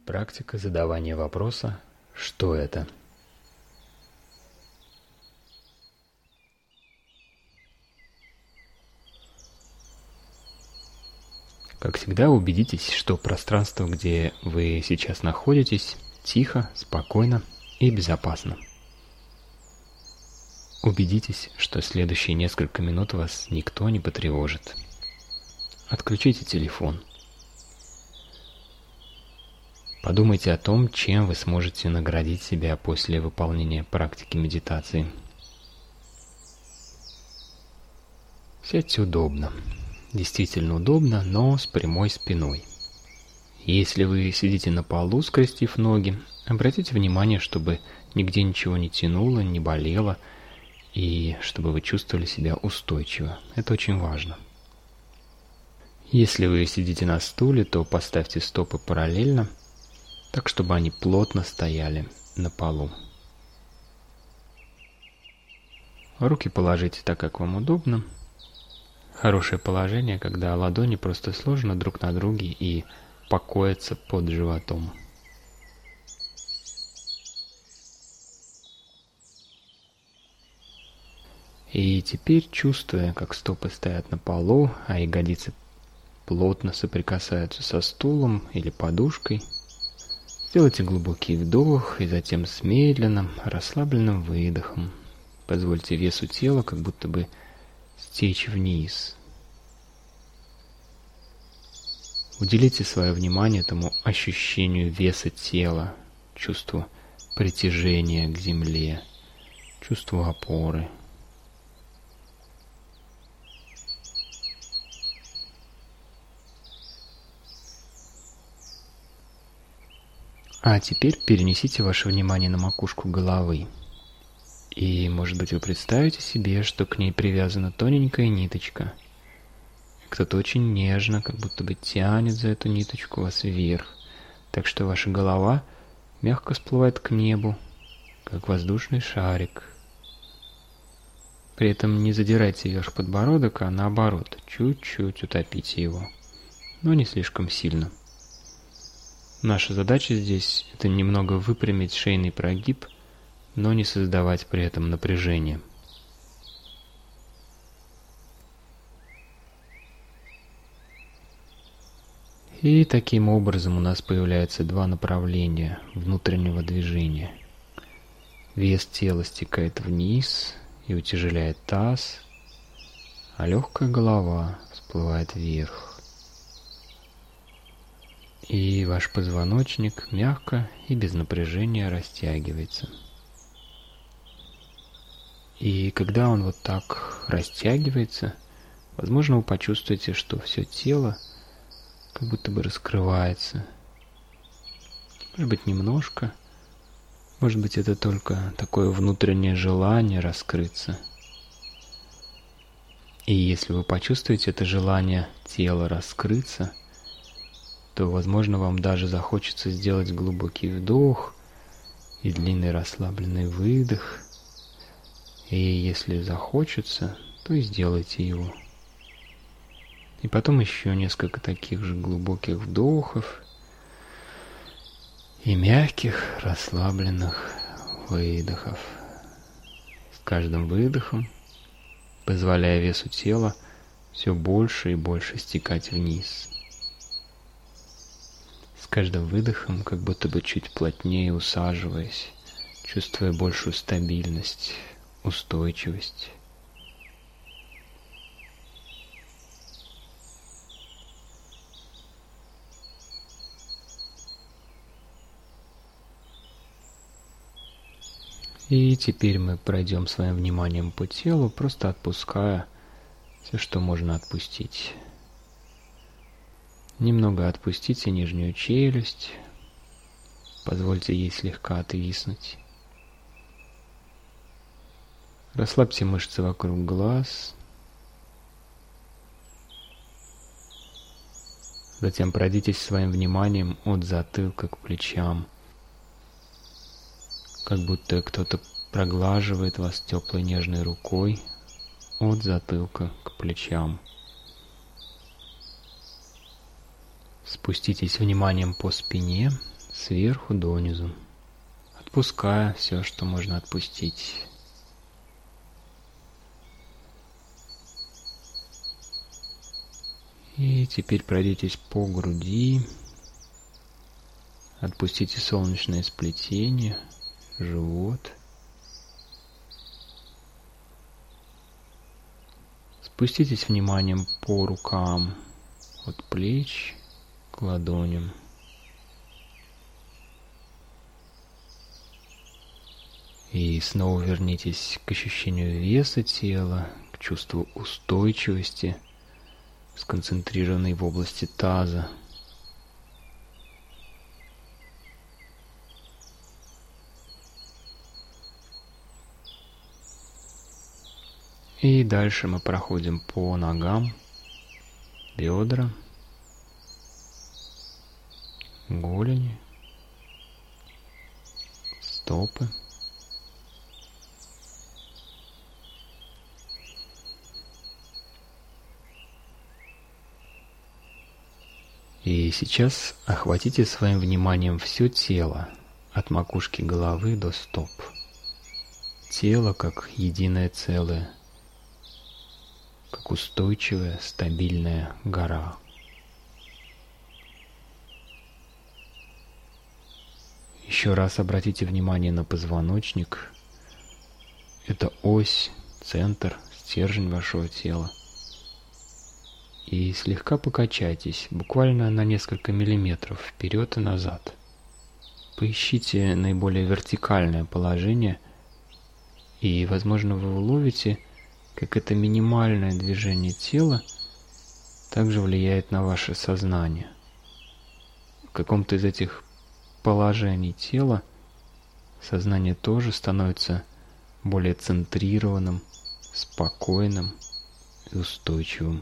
Практика задавания вопроса «Что это?». Как всегда, убедитесь, что пространство, где вы сейчас находитесь, тихо, спокойно и безопасно. Убедитесь, что следующие несколько минут вас никто не потревожит. Отключите телефон. Подумайте о том, чем вы сможете наградить себя после выполнения практики медитации. Сядьте удобно. Действительно удобно, но с прямой спиной. Если вы сидите на полу, скрестив ноги, обратите внимание, чтобы нигде ничего не тянуло, не болело, и чтобы вы чувствовали себя устойчиво. Это очень важно. Если вы сидите на стуле, то поставьте стопы параллельно, так чтобы они плотно стояли на полу. Руки положите так, как вам удобно. Хорошее положение, когда ладони просто сложены друг на друге и покоятся под животом. И теперь, чувствуя, как стопы стоят на полу, а ягодицы плотно соприкасаются со стулом или подушкой, сделайте глубокий вдох и затем с медленным, расслабленным выдохом позвольте весу тела как будто бы стечь вниз. Уделите свое внимание этому ощущению веса тела, чувству притяжения к земле, чувству опоры. А теперь перенесите ваше внимание на макушку головы. И, может быть, вы представите себе, что к ней привязана тоненькая ниточка. Кто-то очень нежно, как будто бы тянет за эту ниточку вас вверх, так что ваша голова мягко всплывает к небу, как воздушный шарик. При этом не задирайте вверх подбородок, а наоборот, чуть-чуть утопите его, но не слишком сильно. Наша задача здесь – это немного выпрямить шейный прогиб, но не создавать при этом напряжение. И таким образом у нас появляются два направления внутреннего движения. Вес тела стекает вниз и утяжеляет таз, а легкая голова всплывает вверх. И ваш позвоночник мягко и без напряжения растягивается. И когда он вот так растягивается, возможно, вы почувствуете, что все тело как будто бы раскрывается. Может быть, немножко. Может быть, это только такое внутреннее желание раскрыться. И если вы почувствуете это желание тела раскрыться, то, возможно, вам даже захочется сделать глубокий вдох и длинный расслабленный выдох. И если захочется, то и сделайте его. И потом еще несколько таких же глубоких вдохов и мягких, расслабленных выдохов. С каждым выдохом, позволяя весу тела все больше и больше стекать вниз. С каждым выдохом, как будто бы чуть плотнее усаживаясь, чувствуя большую стабильность, устойчивость. И теперь мы пройдем своим вниманием по телу, просто отпуская все, что можно отпустить. Немного отпустите нижнюю челюсть, позвольте ей слегка отвиснуть. Расслабьте мышцы вокруг глаз. Затем пройдитесь своим вниманием от затылка к плечам, как будто кто-то проглаживает вас теплой нежной рукой от затылка к плечам. Спуститесь вниманием по спине, сверху донизу, отпуская все, что можно отпустить. И теперь пройдитесь по груди, отпустите солнечное сплетение, живот. Спуститесь вниманием по рукам, от плеч к ладоням. И снова вернитесь к ощущению веса тела, к чувству устойчивости, сконцентрированной в области таза. И дальше мы проходим по ногам, бедра, голени, стопы. И сейчас охватите своим вниманием все тело, от макушки головы до стоп. Тело как единое целое, как устойчивая, стабильная гора. Еще раз обратите внимание на позвоночник. Это ось, центр, стержень вашего тела. И слегка покачайтесь, буквально на несколько миллиметров вперед и назад. Поищите наиболее вертикальное положение, и, возможно, вы уловите, как это минимальное движение тела также влияет на ваше сознание. В каком-то из этих положений тела сознание тоже становится более центрированным, спокойным и устойчивым.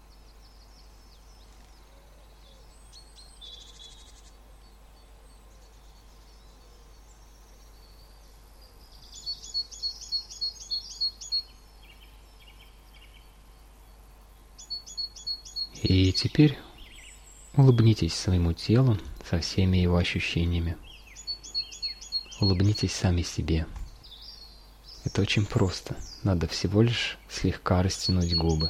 И теперь улыбнитесь своему телу со всеми его ощущениями. Улыбнитесь сами себе. Это очень просто. Надо всего лишь слегка растянуть губы.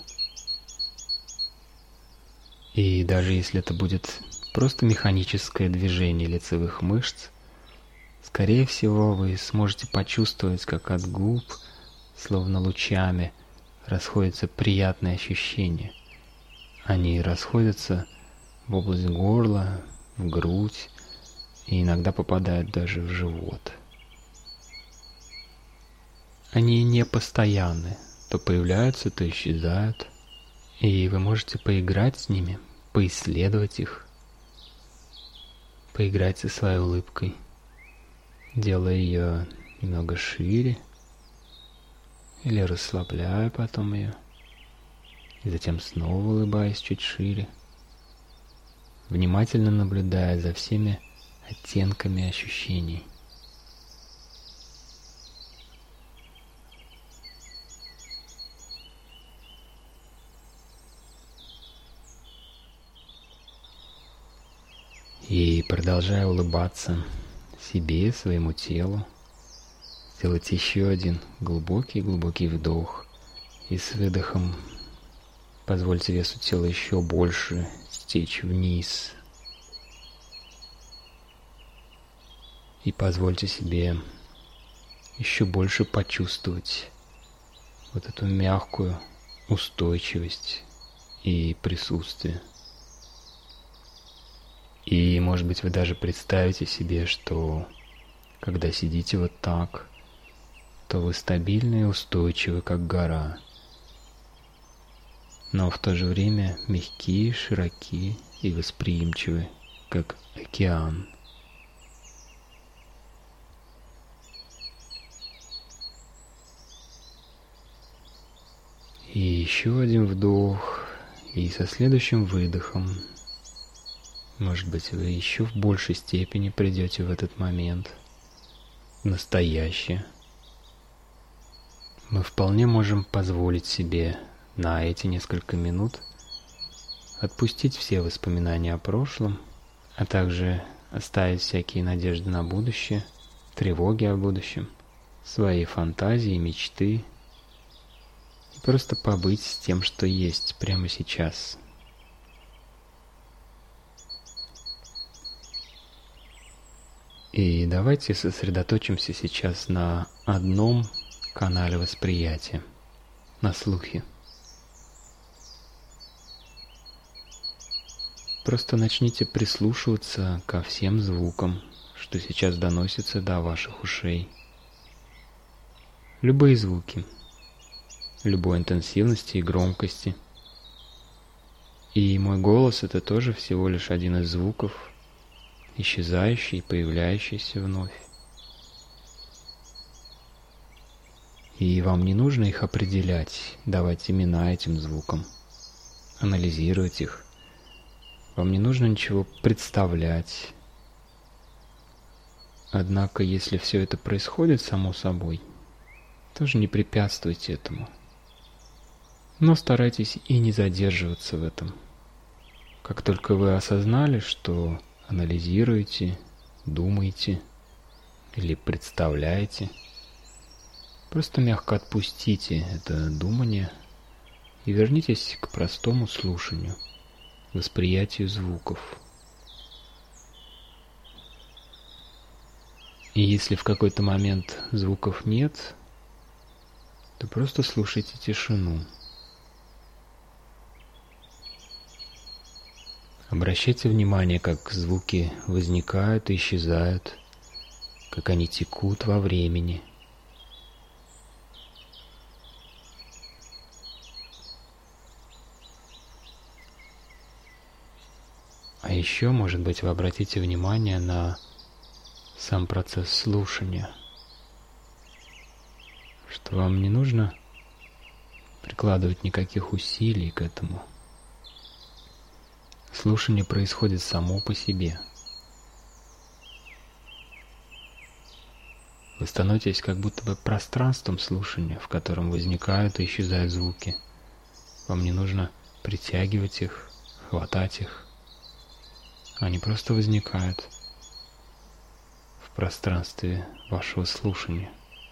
И даже если это будет просто механическое движение лицевых мышц, скорее всего, вы сможете почувствовать, как от губ, словно лучами, расходятся приятные ощущения. Они расходятся в область горла, в грудь и иногда попадают даже в живот. Они не постоянны, то появляются, то исчезают, и вы можете поиграть с ними, поисследовать их, поиграть со своей улыбкой, делая ее немного шире или расслабляя потом ее. И затем снова улыбаясь чуть шире, внимательно наблюдая за всеми оттенками ощущений. И продолжая улыбаться себе, своему телу, сделайте еще один глубокий вдох, и с выдохом позвольте весу тела еще больше стечь вниз. И позвольте себе еще больше почувствовать вот эту мягкую устойчивость и присутствие. И, может быть, вы даже представите себе, что когда сидите вот так, то вы стабильны и устойчивы, как гора, но в то же время мягкие, широки и восприимчивы, как океан. И еще один вдох, и со следующим выдохом, может быть, вы еще в большей степени придете в этот момент, в настоящее. Мы вполне можем позволить себе на эти несколько минут отпустить все воспоминания о прошлом, а также оставить всякие надежды на будущее, тревоги о будущем, свои фантазии, мечты, и просто побыть с тем, что есть прямо сейчас. И давайте сосредоточимся сейчас на одном канале восприятия, на слухе. Просто начните прислушиваться ко всем звукам, что сейчас доносятся до ваших ушей. Любые звуки, любой интенсивности и громкости. И мой голос — это тоже всего лишь один из звуков, исчезающий и появляющийся вновь. И вам не нужно их определять, давать имена этим звукам, анализировать их. Вам не нужно ничего представлять. Однако, если все это происходит само собой, тоже не препятствуйте этому. Но старайтесь и не задерживаться в этом. Как только вы осознали, что анализируете, думаете или представляете, просто мягко отпустите это думание и вернитесь к простому слушанию, восприятию звуков. И если в какой-то момент звуков нет, то просто слушайте тишину. Обращайте внимание, как звуки возникают и исчезают, как они текут во времени. А еще, может быть, вы обратите внимание на сам процесс слушания, что вам не нужно прикладывать никаких усилий к этому. Слушание происходит само по себе. Вы становитесь как будто бы пространством слушания, в котором возникают и исчезают звуки. Вам не нужно притягивать их, хватать их. Они просто возникают в пространстве вашего слушания.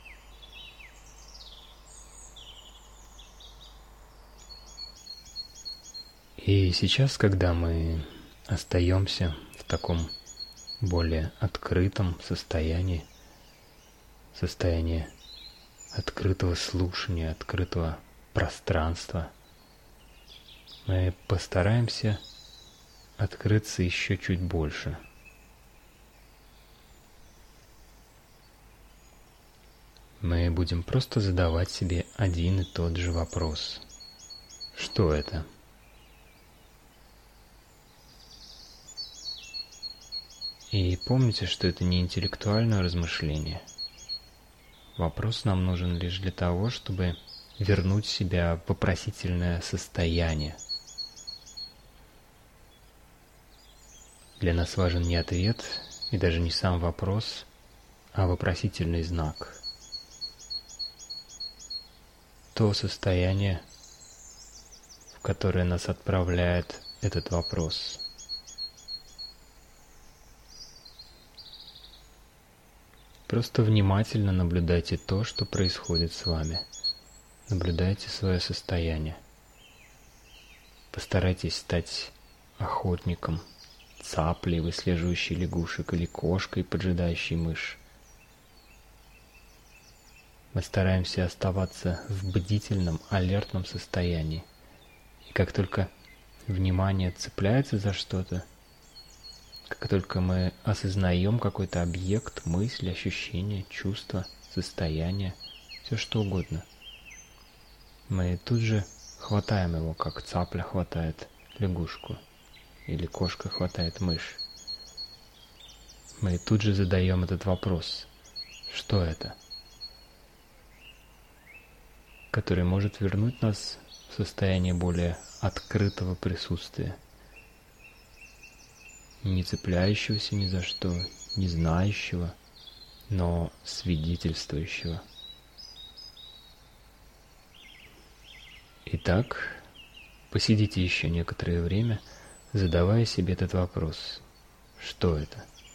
И сейчас, когда мы остаемся в таком более открытом состоянии открытого слушания, открытого пространства, мы постараемся открыться еще чуть больше. Мы будем просто задавать себе один и тот же вопрос. Что это? И помните, что это не интеллектуальное размышление. Вопрос нам нужен лишь для того, чтобы вернуть себя в вопросительное состояние. Для нас важен не ответ и даже не сам вопрос, а вопросительный знак. То состояние, в которое нас отправляет этот вопрос. Просто внимательно наблюдайте то, что происходит с вами. Наблюдайте свое состояние. Постарайтесь стать охотником, цаплей, выслеживающей лягушек, или кошкой, поджидающей мышь. Мы стараемся оставаться в бдительном, алертном состоянии. И как только внимание цепляется за что-то, как только мы осознаем какой-то объект, мысль, ощущение, чувство, состояние, все что угодно, мы тут же хватаем его, как цапля хватает лягушку или кошка хватает мышь. Мы тут же задаем этот вопрос: что это? Который может вернуть нас в состояние более открытого присутствия, не цепляющегося ни за что, не знающего, но свидетельствующего. Итак, посидите еще некоторое время, задавая себе этот вопрос: что это?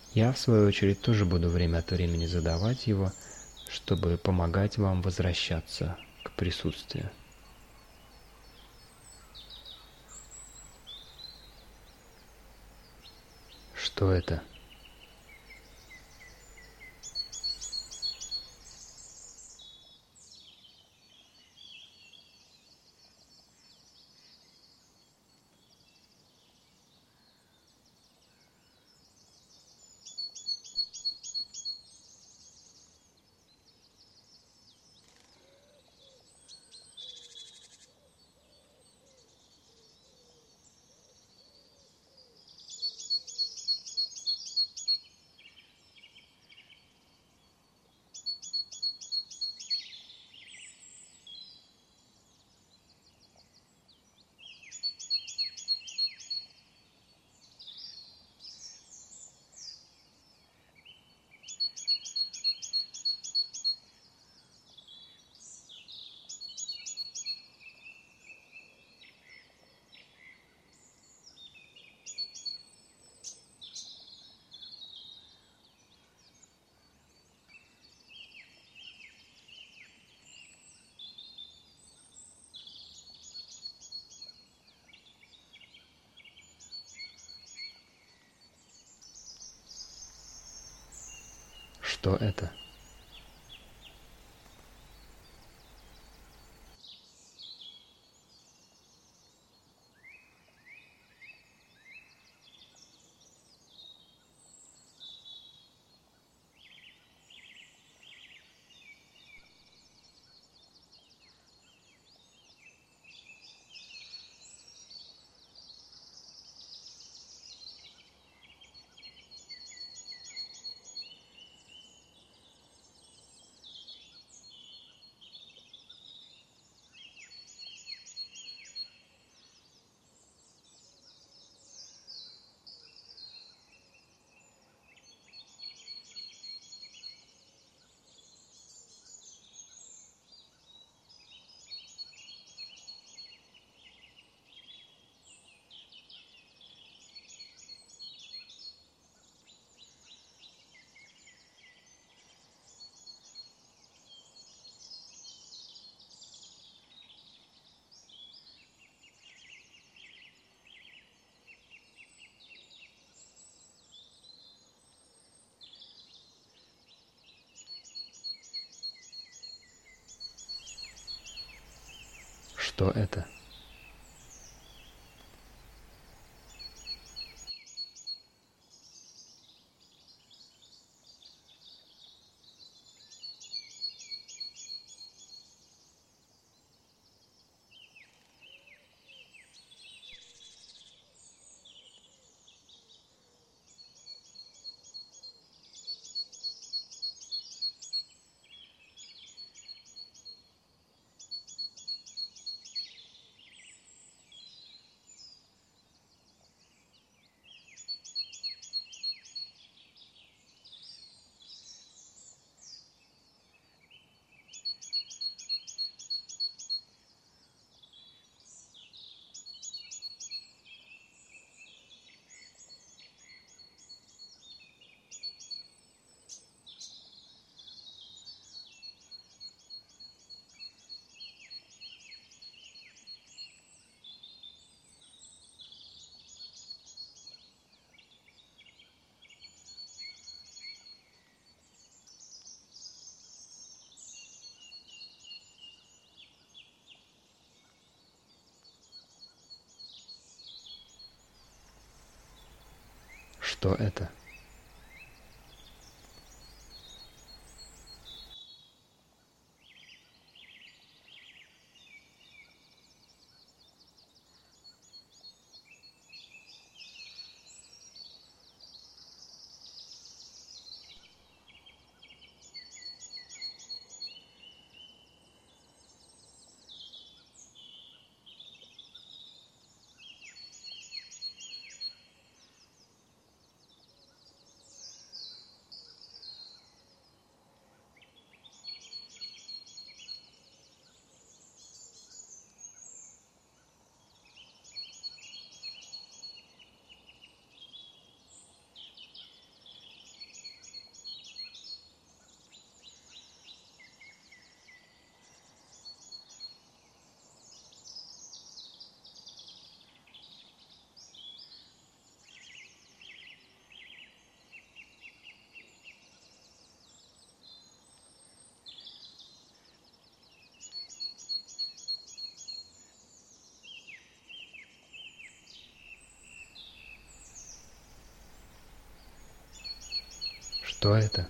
Я, в свою очередь, тоже буду время от времени задавать его, чтобы помогать вам возвращаться к присутствию. Что это? Что это? Что это? Что это? Что это?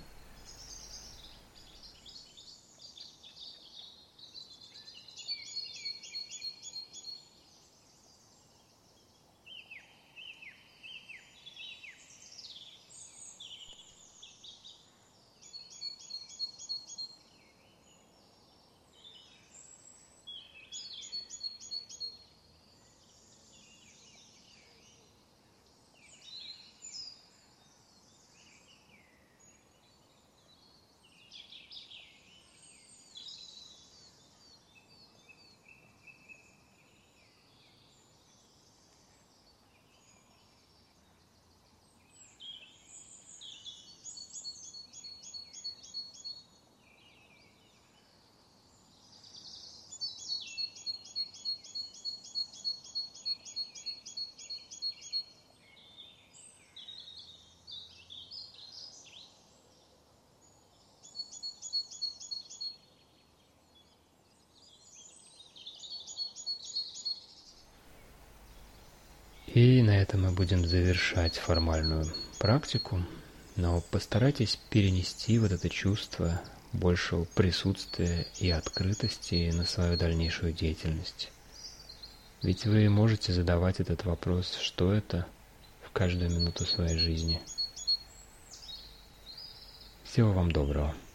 И на этом мы будем завершать формальную практику, но постарайтесь перенести вот это чувство большего присутствия и открытости на свою дальнейшую деятельность. Ведь вы можете задавать этот вопрос, что это, в каждую минуту своей жизни. Всего вам доброго.